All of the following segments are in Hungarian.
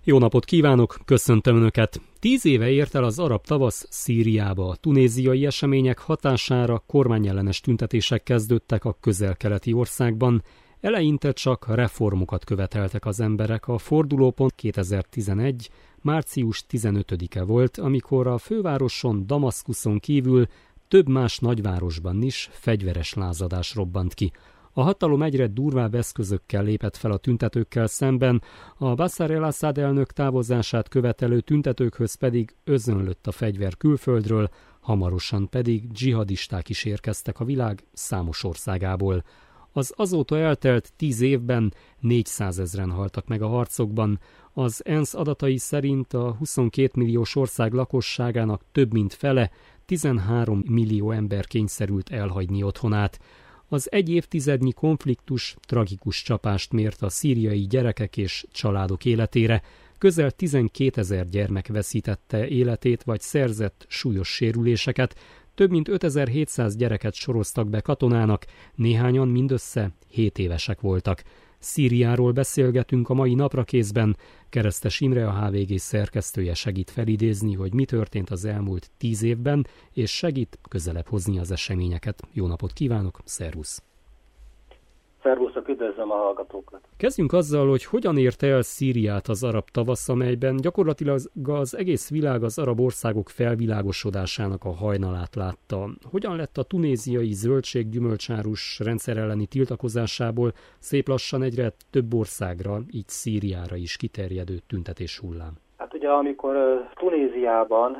Jó napot kívánok, köszöntöm Önöket! 10 éve ért el az arab tavasz Szíriába. A tunéziai események hatására kormányellenes tüntetések kezdődtek a közel-keleti országban. Eleinte csak reformokat követeltek az emberek. A fordulópont 2011. március 15-e volt, amikor a fővároson, Damaszkuszon kívül több más nagyvárosban is fegyveres lázadás robbant ki. A hatalom egyre durvább eszközökkel lépett fel a tüntetőkkel szemben, a Bashar el-Assad elnök távozását követelő tüntetőkhöz pedig özönlött a fegyver külföldről, hamarosan pedig dzsihadisták is érkeztek a világ számos országából. Az azóta eltelt 10 évben 400 000-en haltak meg a harcokban. Az ENSZ adatai szerint a 22 milliós ország lakosságának több mint fele, 13 millió ember kényszerült elhagyni otthonát. Az egy évtizednyi konfliktus tragikus csapást mért a szíriai gyerekek és családok életére. Közel 12 000 gyermek veszítette életét vagy szerzett súlyos sérüléseket, több mint 5700 gyereket soroztak be katonának, néhányan mindössze 7 évesek voltak. Szíriáról beszélgetünk a mai Naprakészben. Keresztes Imre, a HVG szerkesztője segít felidézni, hogy mi történt az elmúlt 10 évben, és segít közelebb hozni az eseményeket. Jó napot kívánok, szervusz! Szervuszok, üdvözlöm a hallgatókat! Kezdjünk azzal, hogy hogyan érte el Szíriát az arab tavasz, amelyben gyakorlatilag az egész világ az arab országok felvilágosodásának a hajnalát látta. Hogyan lett a tunéziai zöldség-gyümölcsárus rendszer elleni tiltakozásából szép lassan egyre több országra, így Szíriára is kiterjedő tüntetés hullám? Hát ugye amikor Tunéziában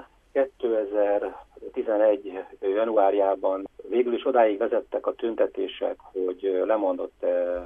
2011. januárjában végül is odáig vezettek a tüntetések, hogy lemondott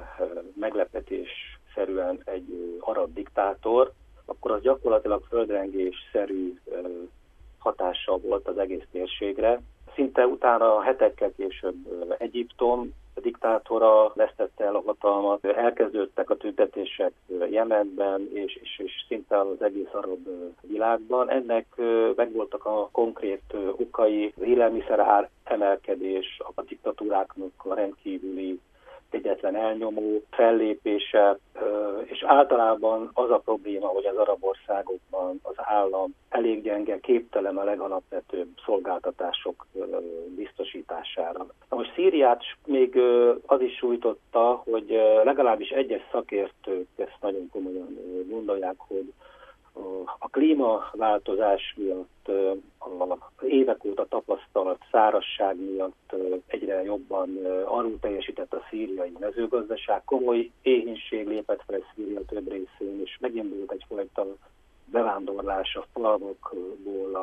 meglepetésszerűen egy arab diktátor, akkor az gyakorlatilag földrengésszerű hatással volt az egész térségre. Szinte utána hetekkel később Egyiptom diktátora vesztette el a hatalmat, elkezdődtek a tüntetések Jemenben és szinte az egész arab világban. Ennek megvoltak a konkrét okai, az élelmiszerár emelkedés, a diktatúráknak a rendkívüli egyetlen elnyomó fellépése, és általában az a probléma, hogy az arab országokban az állam elég gyenge, képtelen a legalapvetőbb szolgáltatások biztosítására. Na most Szíriát még az is sújtotta, hogy legalábbis egyes szakértők ezt nagyon komolyan gondolják, hogy a klímaváltozás miatt, az évek óta tapasztalt szárazság miatt egyre jobban alul teljesített a szíriai mezőgazdaság, komoly éhínség lépett fel Szíria több részén, és megindult egyfajta bevándorlás a falvakból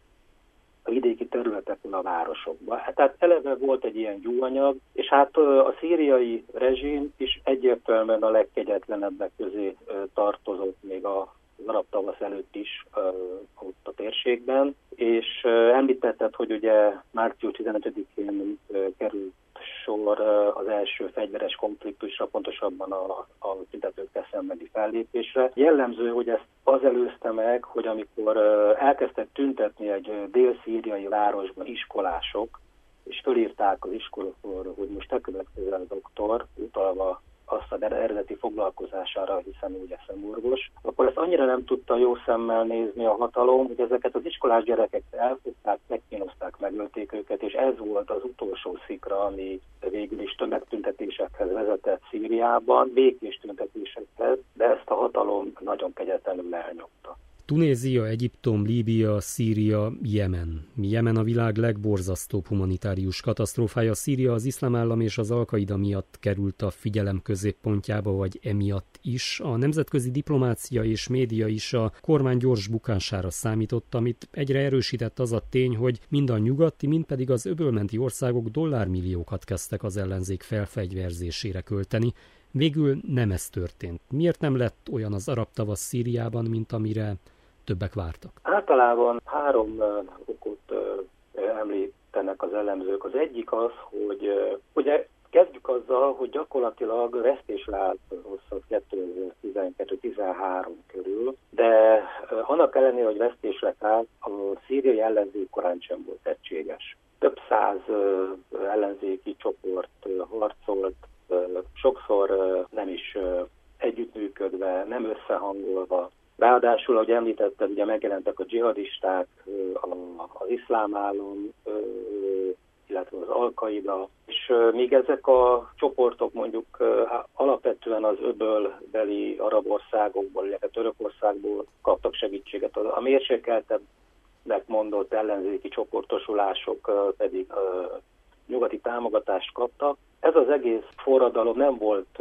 a vidéki területekről a városokba. Tehát eleve volt egy ilyen gyúanyag, és hát a szíriai rezsim is egyértelműen a legkegyetlenebbek közé tartozott még az arab tavasz előtt is ott a térségben, és említetted, hogy ugye március 15-én került sor az első fegyveres konfliktusra, pontosabban a tüntetőkkel szembeni fellépésre. Jellemző, hogy ezt az előzte meg, hogy amikor elkezdtek tüntetni egy dél-szíriai városban iskolások, és fölírták az iskolaforra, hogy most te következel doktor, utalva azt az eredeti foglalkozására, hiszen ugye szemorvos, akkor ezt annyira nem tudta jó szemmel nézni a hatalom, hogy ezeket az iskolás gyerekeket elfogták, megkínozták, megölték őket, és ez volt az utolsó szikra, ami végül is tömegtüntetésekhez vezetett Szíriában, békés tüntetésekhez, de ezt a hatalom nagyon kegyetlenül elnyomta. Tunézia, Egyiptom, Líbia, Szíria, Jemen. Jemen a világ legborzasztóbb humanitárius katasztrófája. Szíria az Iszlám Állam és az Al-Qaida miatt került a figyelem középpontjába, vagy emiatt is. A nemzetközi diplomácia és média is a kormány gyors bukására számított, amit egyre erősített az a tény, hogy mind a nyugati, mind pedig az öbölmenti országok dollármilliókat kezdtek az ellenzék felfegyverzésére költeni. Végül nem ez történt. Miért nem lett olyan az arab tavasz Szíriában, mint amire többek vártak? Általában 3 okot említenek az elemzők. Az egyik az, hogy ugye kezdjük azzal, hogy gyakorlatilag vesztésre állt hosszat 2012-13 körül, de annak ellenére, hogy vesztésre állt, a szíriai ellenzék korán sem volt egységes. Több száz ellenzéki csoport harcolt, sokszor nem is együttműködve, nem összehangolva, Ráadásul, ahogy említetted, ugye megjelentek a dzsihadisták, az iszlám állam, illetve az Al-Qaida, és míg ezek a csoportok mondjuk alapvetően az öbölbeli arab országokból, illetve Törökországból kaptak segítséget, a mérsékeltebbnek mondott ellenzéki csoportosulások pedig nyugati támogatást kaptak. Ez az egész forradalom nem volt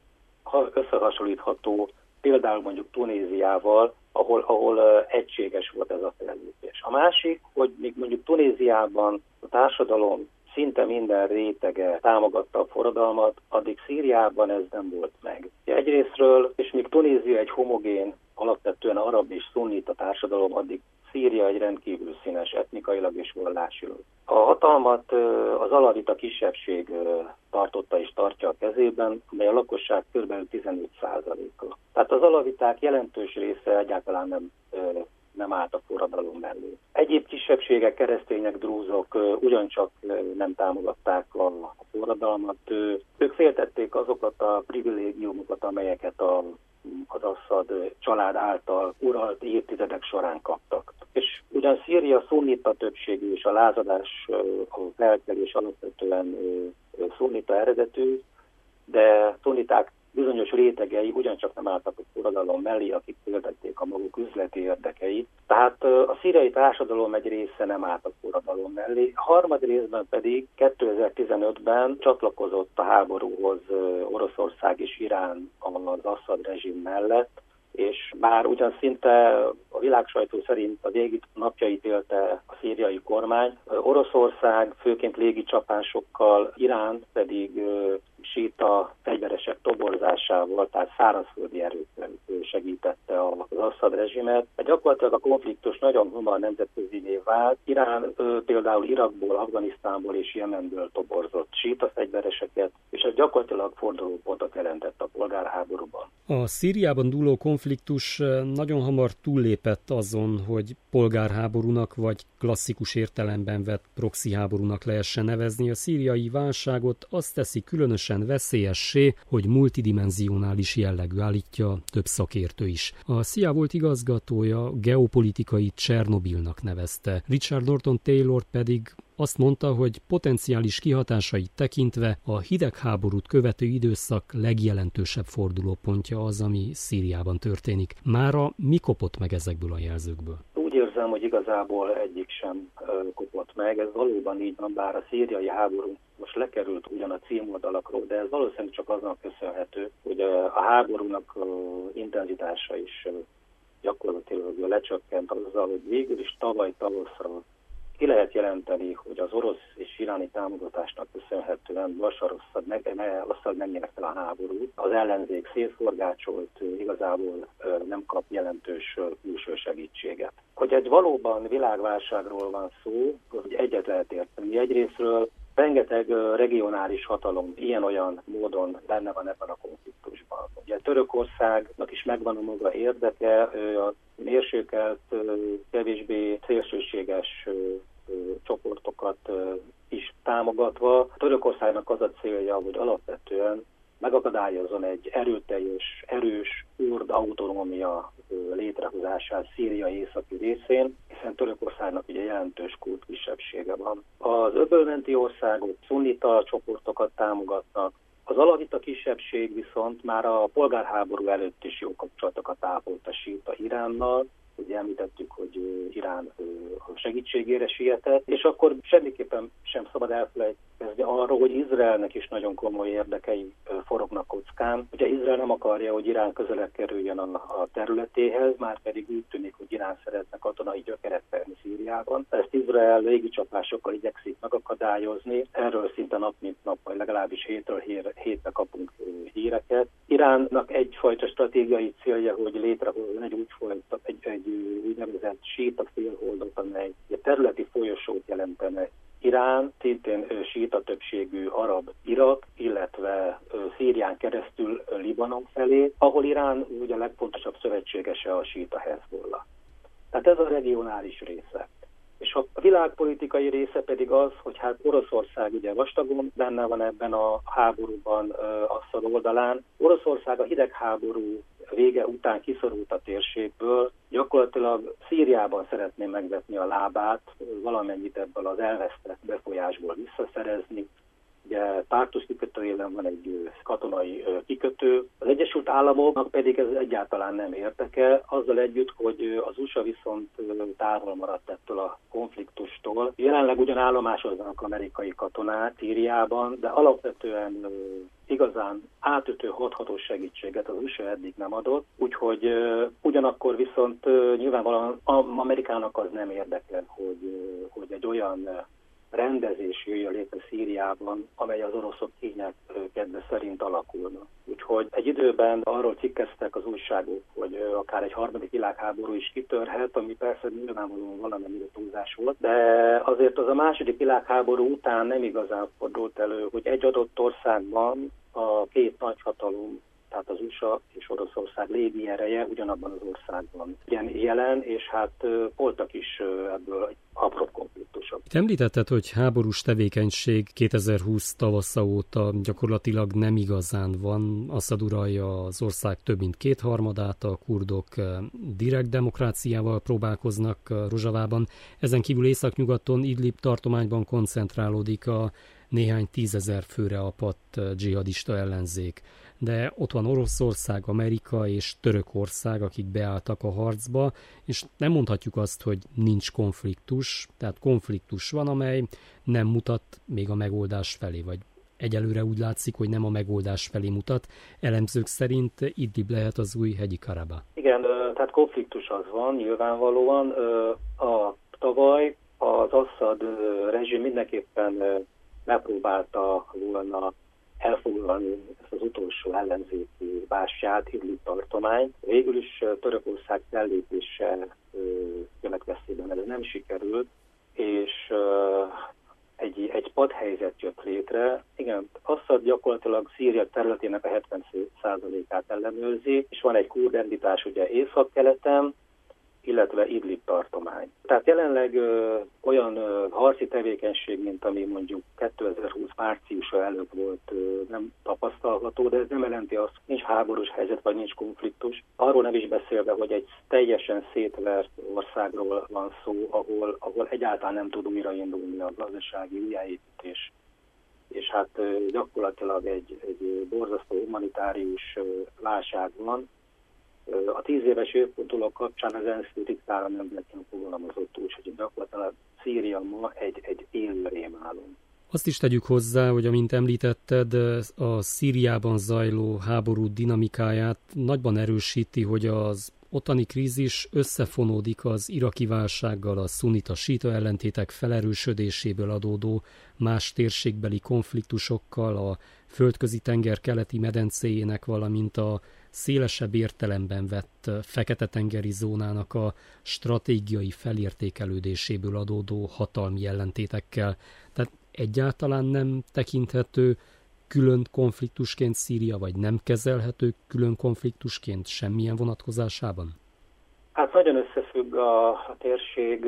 összehasonlítható például mondjuk Tunéziával, ahol egységes volt ez a fellépés. A másik, hogy még mondjuk Tunéziában a társadalom szinte minden rétege támogatta a forradalmat, addig Szíriában ez nem volt meg. Egyrészről, és még Tunézia egy homogén, alapvetően arab és szunnita társadalom, addig Szíria egy rendkívül színes etnikailag és vallásilag. A hatalmat az alavita kisebbség tartotta és tartja a kezében, amely a lakosság kb. 15%-a. Tehát az alaviták jelentős része egyáltalán nem állt a forradalom mellé. Egyéb kisebbségek, keresztények, drúzok ugyancsak nem támogatták a forradalmat. Ők féltették azokat a privilégiumokat, amelyeket az Assad család által uralt évtizedek során kaptak. És ugyan Szíria szunnita többségű, és a lázadás, a felkelés alapvetően szunnita eredetű, de szunniták bizonyos rétegei ugyancsak nem álltak a forradalom mellé, akik féltették a maguk üzleti érdekeit. Tehát a szíriai társadalom egy része nem állt a forradalom mellé. A harmadrészben pedig 2015-ben csatlakozott a háborúhoz Oroszország és Irán az Assad rezsim mellett, és bár ugyan szinte a világsajtó szerint a végi napjait élte a szíriai kormány, Oroszország főként légicsapásokkal, Irán pedig síta fegyveresek toborzásával, tehát szárazföldi erőkkel segítette az Assad rezsimet. Gyakorlatilag a konfliktus nagyon hamar nemzetközivé vált. Irán például Irakból, Afganisztánból és Jemenből toborzott síta fegyvereseket, és ez gyakorlatilag fordulópontot jelentett a polgárháborúban. A Szíriában dúló konfliktus nagyon hamar túllépett azon, hogy polgárháborúnak vagy klasszikus értelemben vett proxy háborúnak lehessen nevezni. A szíriai válságot azt teszi különösen veszélyessé, hogy multidimenziónális jellegű, állítja több szakértő is. A CIA volt igazgatója geopolitikai Csernobilnak nevezte. Richard Norton Taylor pedig azt mondta, hogy potenciális kihatásait tekintve a hidegháborút követő időszak legjelentősebb fordulópontja az, ami Szíriában történik. Mára mi kopott meg ezekből a jelzőkből? Úgy érzem, hogy igazából egyik sem kopott meg. Ez valóban így van, bár a szíriai háború most lekerült ugyan a címoldalakról, de ez valószínűleg csak aznak köszönhető, hogy a háborúnak intenzitása is gyakorlatilag lecsökkent azzal, hogy végül is tavaly tavaszra ki lehet jelenteni, hogy az orosz és iráni támogatásnak köszönhetően Bashar Assad megnyerte a háborút. Az ellenzék szétforgácsolt, igazából nem kap jelentős külső segítséget. Hogy egy valóban világválságról van szó, hogy egyet lehet érteni. Egyrészről rengeteg regionális hatalom ilyen-olyan módon benne van ebben a konfliktusban. Ugye Törökországnak is megvan a maga érdeke, a mérsékelt, kevésbé szélsőséges csoportokat is támogatva. Törökországnak az a célja, hogy alapvetően megakadályozzon egy erőteljes, erős kurd autonómia létrehozását Szíria északi részén, hiszen Törökországnak ugye jelentős kurd kisebbsége van. Az öbölmenti országok szunnita csoportokat támogatnak, az alavita kisebbség viszont már a polgárháború előtt is jó kapcsolatokat ápolt a síta Iránnal. Ugye említettük, hogy Irán a segítségére sietett, és akkor semmiképpen sem szabad elfelejtkezni arról, hogy Izraelnek is nagyon komoly érdekei forognak kockán. Ugye Izrael nem akarja, hogy Irán közelebb kerüljön a területéhez, már pedig úgy tűnik, hogy Irán szeretne katonai gyökeret verni Szíriában. Ezt Izrael légicsapásokkal igyekszik megakadályozni, erről szinte nap mint nap, vagy legalábbis hétről hétre kapunk híreket. Iránnak egyfajta stratégiai célja, hogy létrehozzon egy úgynevezett síta félholdot, amely egy területi folyosót jelentene. Irán, szintén síta többségű arab Irak, illetve Szírián keresztül Libanon felé, ahol Irán ugye a legfontosabb szövetségese a síta Hezbollah. Tehát ez a regionális része. És a világpolitikai része pedig az, hogy hát Oroszország ugye vastagon benne van ebben a háborúban Assad oldalán. Oroszország a hidegháború vége után kiszorult a térségből, gyakorlatilag Szíriában szeretné megvetni a lábát, valamennyit ebből az elvesztett befolyásból visszaszerezni. Ugye Tartus kikötőjében van egy katonai kikötő. Az Egyesült Államoknak pedig ez egyáltalán nem érdekel, azzal együtt, hogy az USA viszont távol maradt ettől a konfliktustól. Jelenleg ugyan állomásoznak amerikai katonák Szíriában, de alapvetően igazán átütő hathatós segítséget az USA eddig nem adott, úgyhogy ugyanakkor viszont nyilvánvalóan Amerikának az nem érdekel, hogy egy olyan rendezés jöjjön létre Szíriában, amely az oroszok kények kedve szerint alakulna. Úgyhogy egy időben arról cikkeztek az újságok, hogy akár egy harmadik világháború is kitörhet, ami persze nyilvánvalóan valamennyire túlzás volt, de azért az a második világháború után nem igazán fordult elő, hogy egy adott országban a két nagyhatalom, tehát az USA és Oroszország légi ereje ugyanabban az országban jelen, és hát voltak is ebből apró konfliktusok. Itt említetted, hogy háborús tevékenység 2020 tavasza óta gyakorlatilag nem igazán van. Assad uralja az ország több mint kétharmadát, a kurdok direkt demokráciával próbálkoznak Rojavában. Ezen kívül északnyugaton, Idlib tartományban koncentrálódik a néhány tízezer főre apadt dzsihadista ellenzék. De ott van Oroszország, Amerika és Törökország, akik beálltak a harcba, és nem mondhatjuk azt, hogy nincs konfliktus, tehát konfliktus van, amely nem mutat még a megoldás felé, vagy egyelőre úgy látszik, hogy nem a megoldás felé mutat. Elemzők szerint Idlib lehet az új hegyi Karabah. Igen, tehát konfliktus az van, nyilvánvalóan. Tavaly az Assad rezsim mindenképpen megpróbálta volna elfoglalni ezt az utolsó ellenzéki bástyát, Idlib tartományt. Végül is Törökország fellépése következtében ez nem sikerült, és egy padhelyzet jött létre. Igen, Assad gyakorlatilag Szíria területének a 70%-át ellenőrzi, és van egy kurd entitás ugye északkeleten, illetve Idlib tartomány. Tehát jelenleg olyan harci tevékenység, mint ami mondjuk 2020 márciusa előtt volt, nem tapasztalható, de ez nem jelenti azt, hogy nincs háborús helyzet, vagy nincs konfliktus. Arról nem is beszélve, hogy egy teljesen szétvert országról van szó, ahol egyáltalán nem tud újraindulni a gazdasági újjáépítés. És hát gyakorlatilag egy borzasztó humanitárius válság van. A 10 éves évforduló kapcsán az ENSZ tisztára nem fogalmazott úgy, hogy gyakorlatilag Szíria ma egy élő rémálom. Azt is tegyük hozzá, hogy amint említetted, a Szíriában zajló háború dinamikáját nagyban erősíti, hogy az ottani krízis összefonódik az iraki válsággal, a szunita-síta ellentétek felerősödéséből adódó más térségbeli konfliktusokkal, a Földközi-tenger keleti medencéjének, valamint a szélesebb értelemben vett Fekete-tengeri zónának a stratégiai felértékelődéséből adódó hatalmi ellentétekkel. Tehát egyáltalán nem tekinthető külön konfliktusként Szíria, vagy nem kezelhető külön konfliktusként semmilyen vonatkozásában? Hát nagyon összefügg a térség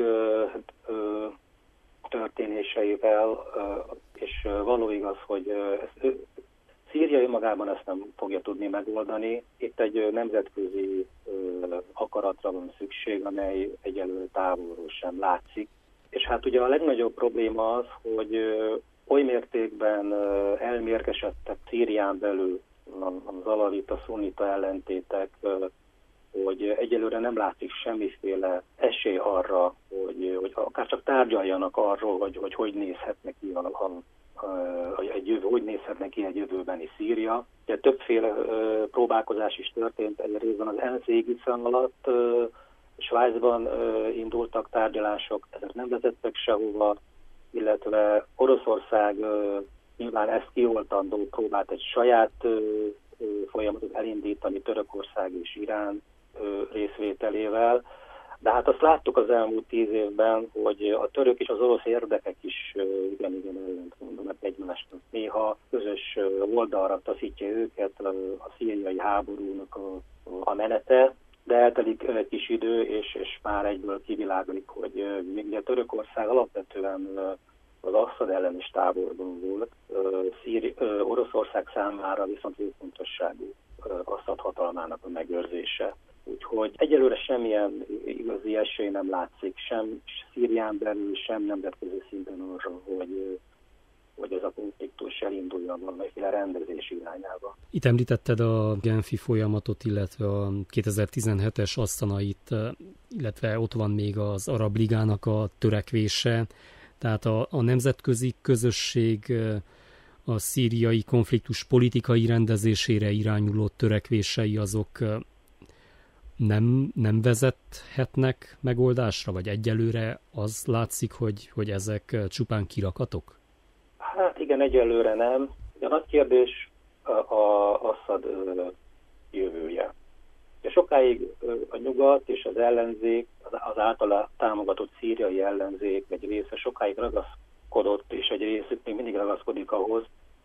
történéseivel, és való igaz, hogy Szíria önmagában ezt nem fogja tudni megoldani. Itt egy nemzetközi akaratra van szükség, amely egyelőre távolról sem látszik. És hát ugye a legnagyobb probléma az, hogy oly mértékben elmérgesedtek Szírián belül az alavita, szunnita ellentétek, hogy egyelőre nem látszik semmiféle esély arra, hogy akár csak tárgyaljanak arról, hogy nézhetne ki hogy nézhetne ki egy jövőbeni Szíria. Ugye többféle próbálkozás is történt, egy részben az ENSZ égisze alatt, Svájcban indultak tárgyalások, ezek nem vezettek sehova, illetve Oroszország nyilván ezt kioltandó próbált egy saját folyamatot elindítani Törökország és Irán részvételével, de hát azt láttuk az elmúlt 10 évben, hogy a török és az orosz érdekek is igen ellent mondanak egymásnak. Néha közös oldalra taszítja őket a szíriai háborúnak a menete, de eltelik egy kis idő, és már egyből kivilágolik, hogy ugye Törökország alapvetően az Assad ellenes táborban volt, Oroszország számára viszont létfontosságú Assad hatalmának a megőrzése. Úgyhogy egyelőre semmilyen igazi esély nem látszik, sem Szírián belül, sem nemzetközi szinten arra, hogy ez a konfliktus elinduljon valamiféle rendezés irányába. Itt említetted a Genfi folyamatot, illetve a 2017-es asztanait, illetve ott van még az Arab Ligának a törekvése, tehát a nemzetközi közösség a szíriai konfliktus politikai rendezésére irányuló törekvései azok nem vezethetnek megoldásra, vagy egyelőre az látszik, hogy ezek csupán kirakatok? Hát igen, egyelőre nem. De a nagy kérdés Assad jövője. Sokáig a nyugat és az ellenzék, az általa támogatott szíriai ellenzék egy része sokáig ragaszkodott, és egy részük még mindig ragaszkodik ahhoz,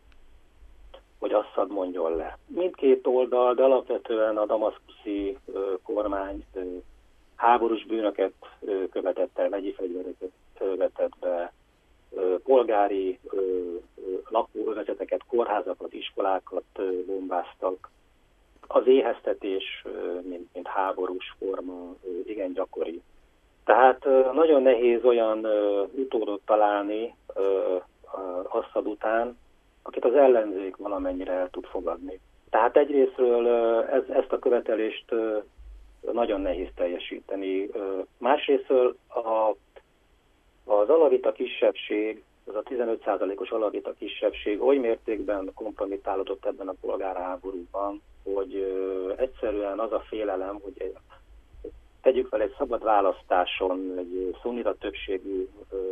hogy Assad mondjon le. Mindkét oldal, de alapvetően a damaszkuszi kormány háborús bűnöket követett el, vegyi fegyvereket vetett be, polgári lakóövezeteket, kórházakat, iskolákat bombáztak. Az éheztetés, mint háborús forma, igen gyakori. Tehát nagyon nehéz olyan utódot találni Assad után, akit az ellenzék valamennyire el tud fogadni. Tehát egyrésztről ezt a követelést nagyon nehéz teljesíteni. Másrésztről az alavita kisebbség, az a 15%-os alavita kisebbség oly mértékben kompromittálódott ebben a polgárháborúban, hogy egyszerűen az a félelem, hogy tegyük fel egy szabad választáson, egy szunnita többségű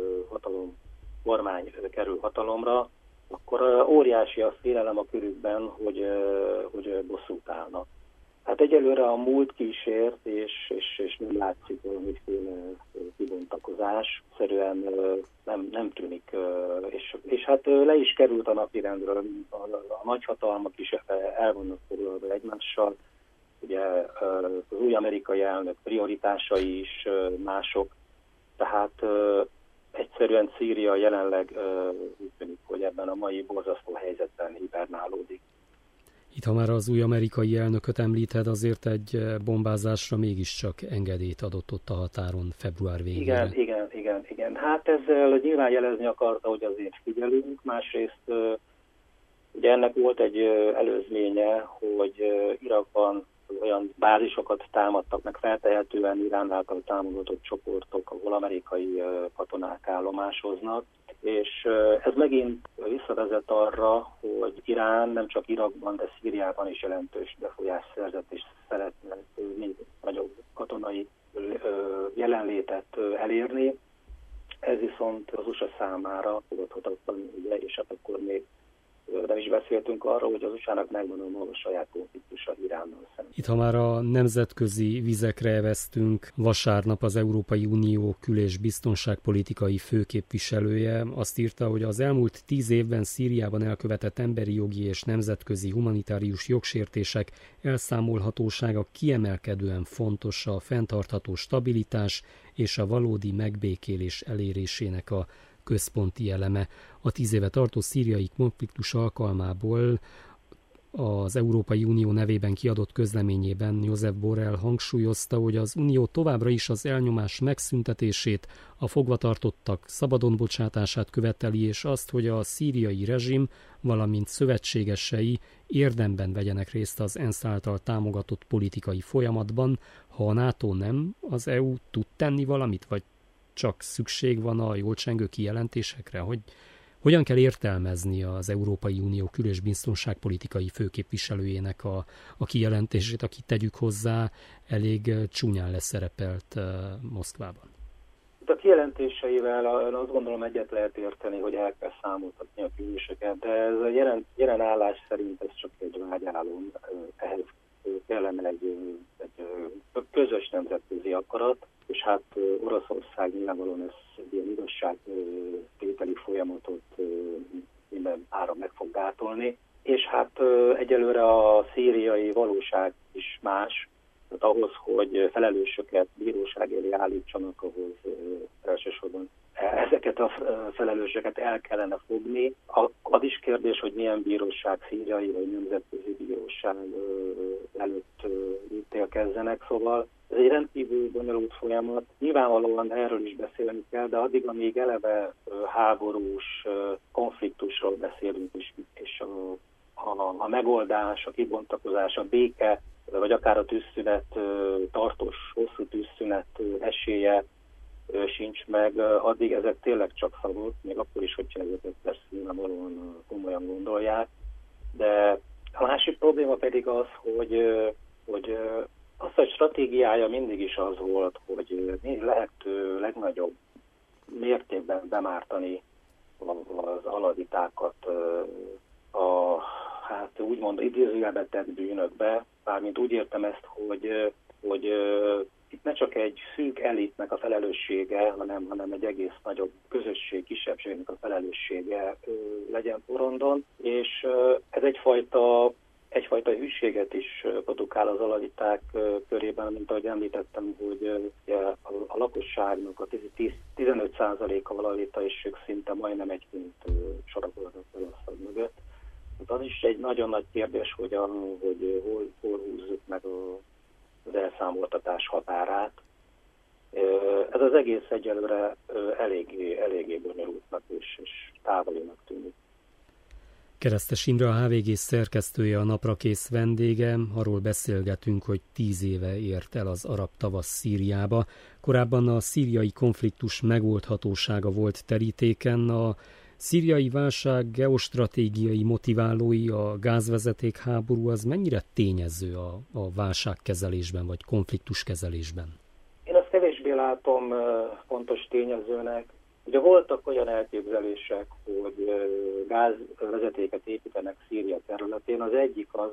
kormány kerül hatalomra, akkor óriási a félelem a körükben, hogy bosszút állnak. Hát egyelőre a múlt kísért, és nem látszik valamiféle kibontakozás, szerűen nem tűnik. És hát le is került a napirendről, a nagyhatalmak is el vannak foglalva egymással. Ugye az új amerikai elnök prioritásai is mások, tehát egyszerűen Szíria jelenleg úgy tűnik, hogy ebben a mai borzasztó helyzetben hibernálódik. Itt, ha már az új amerikai elnököt említed, azért egy bombázásra mégiscsak engedélyt adott ott a határon február végére. Igen. Hát ezzel nyilván jelezni akarta, hogy azért figyelünk. Másrészt ugye ennek volt egy előzménye, hogy Irakban olyan bázisokat támadtak meg feltehetően Irán által támogatott csoportok, ahol amerikai katonák állomásoznak, és ez megint visszavezet arra, hogy Irán nem csak Irakban, de Szíriában is jelentős befolyást szerzett, és szeretne még nagyobb katonai jelenlétet elérni. Ez viszont az USA számára fogadhatatlan, ugye, és hát akkor még nem is beszéltünk arról, hogy az USA-nak megvan a maga saját konfliktusa Iránnal szemben. Itt, ha már a nemzetközi vizekre eveztünk, vasárnap az Európai Unió kül- és biztonságpolitikai főképviselője azt írta, hogy az elmúlt 10 évben Szíriában elkövetett emberi jogi és nemzetközi humanitárius jogsértések elszámolhatósága kiemelkedően fontos a fenntartható stabilitás és a valódi megbékélés elérésének a központi eleme. A 10 éve tartó szíriai konfliktus alkalmából az Európai Unió nevében kiadott közleményében Josep Borrell hangsúlyozta, hogy az Unió továbbra is az elnyomás megszüntetését, a fogvatartottak szabadon bocsátását követeli, és azt, hogy a szíriai rezsim, valamint szövetségesei érdemben vegyenek részt az ENSZ által támogatott politikai folyamatban. Ha a NATO nem, az EU tud tenni valamit, vagy csak szükség van a jól csengő kijelentésekre, hogy hogyan kell értelmezni az Európai Unió kül- és biztonságpolitikai főképviselőjének a kijelentését, aki tegyük hozzá, elég csúnyán leszerepelt Moszkvában. A kijelentéseivel azt gondolom egyet lehet érteni, hogy el kell számoltatni a bűnösöket, de ez a jelen állás szerint ez csak egy vágyálom, ehhez kellene egy közös nemzetközi akarat, és hát Oroszország nyilvánvalóan ezt egy ilyen igazságtételi folyamatot minden áron meg fog gátolni, és hát egyelőre a szíriai valóság is más, tehát ahhoz, hogy felelősöket bíróság elé állítsanak, ahhoz elsősorban ezeket a felelősöket el kellene fogni. Az is kérdés, hogy milyen bíróság, szíriai vagy nemzetközi bíróság. bíróság előtt ítélkezzenek, szóval ez egy rendkívül bonyolult folyamat. Nyilvánvalóan erről is beszélni kell, de addig, amíg eleve háborús konfliktusról beszélünk, és a megoldás, a kibontakozás, a béke, vagy akár a tűzszünet, tartós, hosszú tűzszünet esélye sincs meg, addig ezek tényleg csak szavak, még akkor is, hogyha ezeket persze nyilvánvalóan komolyan gondolják. De a másik probléma pedig az, hogy azt a stratégiája mindig is az volt, hogy lehető legnagyobb mértékben bemártani az aladitákat hát úgymond idézőjelbe tett bűnökbe, bármint úgy értem ezt, hogy itt ne csak egy szűk elitnek a felelőssége, hanem egy egész nagyobb közösség, kisebbségnek a felelőssége legyen porondon, és ez egyfajta hűséget is produkál az aladiták körében, mint ahogy említettem, hogy a lakosságnak a 15%-a aladita, és ők szinte majdnem egyként sorakoznak el a szag mögött. Az is egy nagyon nagy kérdés, hogy hol húzzuk meg az elszámoltatás határát. Ez az egész egyelőre eléggé bonyolultnak és távolinak tűnik. Keresztes Imre, a HVG szerkesztője, a naprakész vendége. Arról beszélgetünk, hogy 10 éve ért el az arab tavasz Szíriába. Korábban a szíriai konfliktus megoldhatósága volt terítéken. A szíriai válság geostratégiai motiválói, a gázvezeték háború, az mennyire tényező a válságkezelésben vagy konfliktuskezelésben? Én azt kevésbé látom fontos tényezőnek. Ugye voltak olyan elképzelések, hogy gázvezetéket építenek Szíria területén. Az egyik az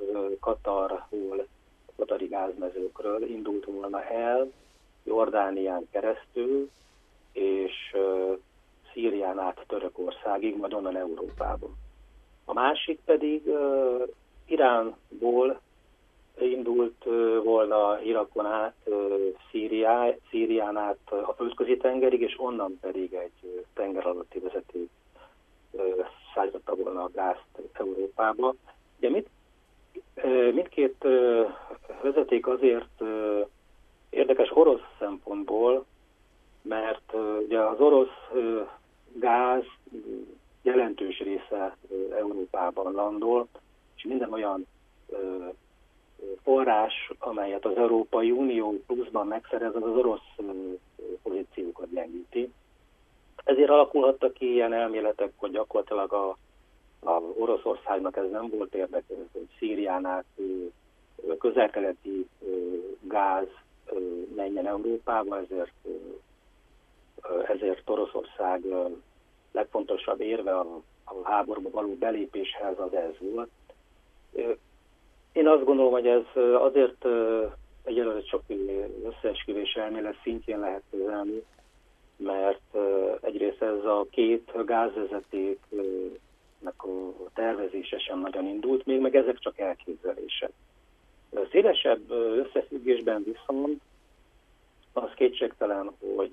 katari gázmezőkről indult volna el, Jordánián keresztül, és Szírián át Törökországig, majd onnan Európába. A másik pedig Iránból indult volna Irakon át Szírián át a Földközi tengerig, és onnan pedig egy tenger alatti vezeték szállította volna a gázt Európába. Ugye mindkét vezeték azért érdekes orosz szempontból, mert ugye az orosz gáz jelentős része Európában landol, és minden olyan forrás, amelyet az Európai Unió pluszban megszerez, az orosz pozíciókat gyengíti. Ezért alakulhattak ki ilyen elméletek, hogy gyakorlatilag a Oroszországnak ez nem volt érdekes, hogy Szírián át közel-keleti gáz menjen Európába, ezért Oroszország legfontosabb érve a háborúba való belépéshez az ez volt. Én azt gondolom, hogy ez azért egyelőre csak összeesküvés elmélet szintjén lehet kezelni, mert egyrészt ez a két gázvezetéknek a tervezése sem nagyon indult még, meg ezek csak elképzelések. Szélesebb összefüggésben viszont az kétségtelen,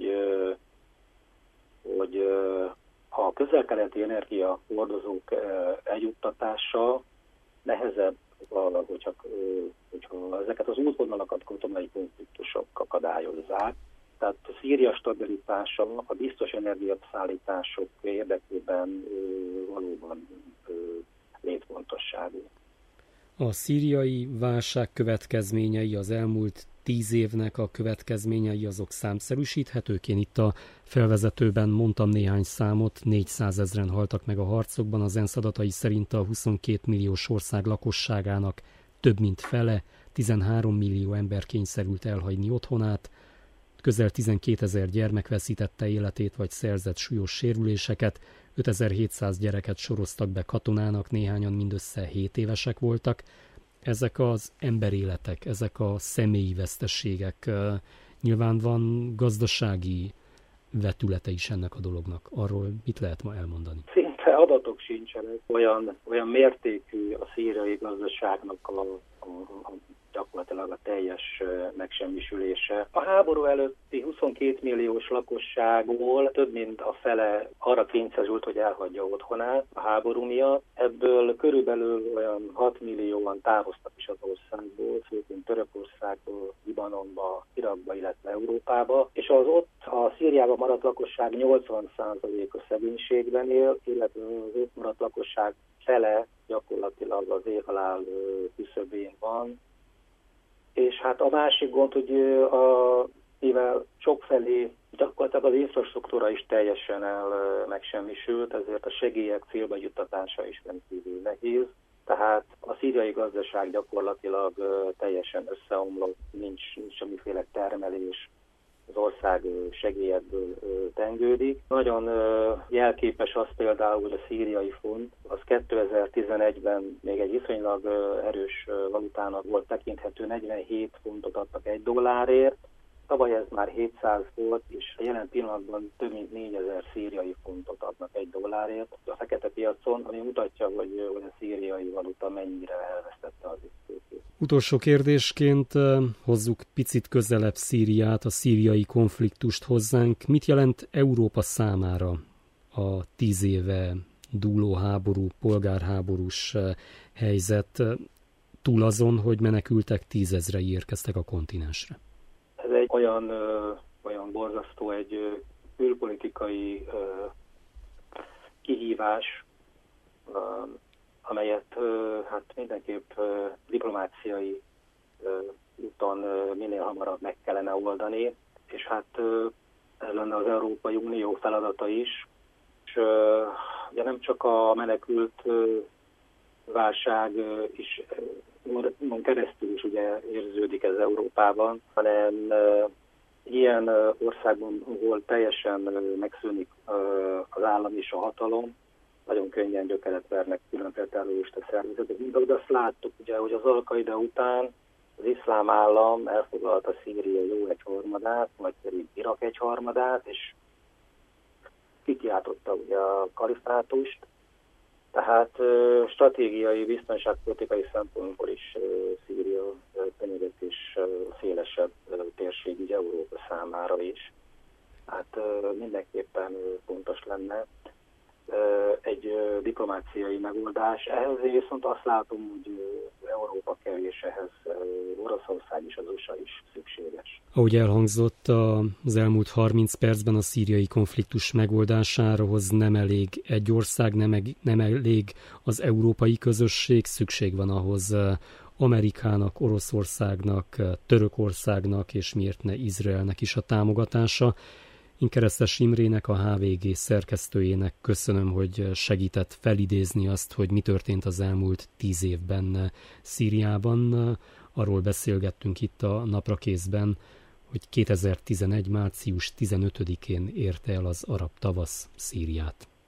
hogy a közel-keleti energiahordozók eljuttatása nehezebb, hogyha ezeket az útvonalakat katonai konfliktusok akadályozzák. Tehát a Szíria stabilitása a biztos energiaszállítások érdekében valóban létfontosságú. A szíriai válság következményei, az elmúlt 10 évnek a következményei, azok számszerűsíthetők? Én itt a felvezetőben mondtam néhány számot, 400 000-en haltak meg a harcokban, az ENSZ adatai szerint a 22 milliós ország lakosságának több mint fele, 13 millió ember kényszerült elhagyni otthonát, közel 12 000 gyermek veszítette életét vagy szerzett súlyos sérüléseket, 5700 gyereket soroztak be katonának, néhányan mindössze 7 évesek voltak. Ezek az emberéletek, ezek a személyi veszteségek, nyilván van gazdasági vetülete is ennek a dolognak. Arról mit lehet ma elmondani? Szinte adatok sincsenek, olyan mértékű a szíriai gazdaságnak gyakorlatilag a teljes megsemmisülése. A háború előtti 22 milliós lakosságból több mint a fele arra kényszerült, hogy elhagyja otthonát a háború miatt. Ebből körülbelül olyan 6 millióan távoztak is az országból, főként Törökországból, Libanonba, Irakba, illetve Európába, és az ott a Szíriában maradt lakosság 80%-a szegénységben él, illetve az ott maradt lakosság fele gyakorlatilag az éhhalál küszöbén van. És hát a másik gond, hogy mivel sokfelé gyakorlatilag az infrastruktúra is teljesen megsemmisült, ezért a segélyek célba juttatása is rendkívül nehéz. Tehát a szíriai gazdaság gyakorlatilag teljesen összeomlott, nincs semmiféle termelés, az ország segélyekből tengődik. Nagyon jelképes az például, hogy a szíriai font az 2011-ben még egy viszonylag erős valutának volt tekinthető, 47 fontot adtak $1, tavaly ez már 700 volt, és a jelen pillanatban több mint 4000 szíriai fontot adnak $1 a fekete piacon, ami mutatja, hogy a szíriai valuta mennyire elvesztette az értékét. Utolsó kérdésként hozzuk picit közelebb Szíriát, a szíriai konfliktust hozzánk. Mit jelent Európa számára a 10 éve dúló háború, polgárháborús helyzet, túl azon, hogy menekültek 10 000-ei érkeztek a kontinensre? Ez egy olyan borzasztó, egy külpolitikai kihívás, amelyet hát mindenképp diplomáciai úton minél hamarabb meg kellene oldani, és hát ez lenne az Európai Unió feladata is. És ugye nem csak a menekült válság is keresztül is ugye érződik ez Európában, hanem ilyen országban, ahol teljesen megszűnik az állam és a hatalom, nagyon könnyen gyökeret vernek különféle terrorista szervezetek. Mint ahogy azt láttuk, ugye, hogy az Al-Qaida után az iszlám állam elfoglalta Szíria jó egyharmadát, vagy pedig Irak egyharmadát, és kikiáltotta ugye a kalifátust. Tehát stratégiai, biztonságpolitikai szempontból is Szíria fenyegetés szélesebb térség, ugye Európa számára is. Hát mindenképpen fontos lenne egy diplomáciai megoldás. Ehhez viszont azt látom, hogy Európa kevés, ehhez Oroszország és az USA is szükséges. Ahogy elhangzott, az elmúlt 30 percben a szíriai konfliktus megoldásához nem elég egy ország, nem elég az európai közösség, szükség van ahhoz Amerikának, Oroszországnak, Törökországnak és miért ne Izraelnek is a támogatása. Én Keresztes Imrének, a HVG szerkesztőjének köszönöm, hogy segített felidézni azt, hogy mi történt az elmúlt 10 évben Szíriában. Arról beszélgettünk itt a Naprakészben, hogy 2011. március 15-én érte el az arab tavasz Szíriát.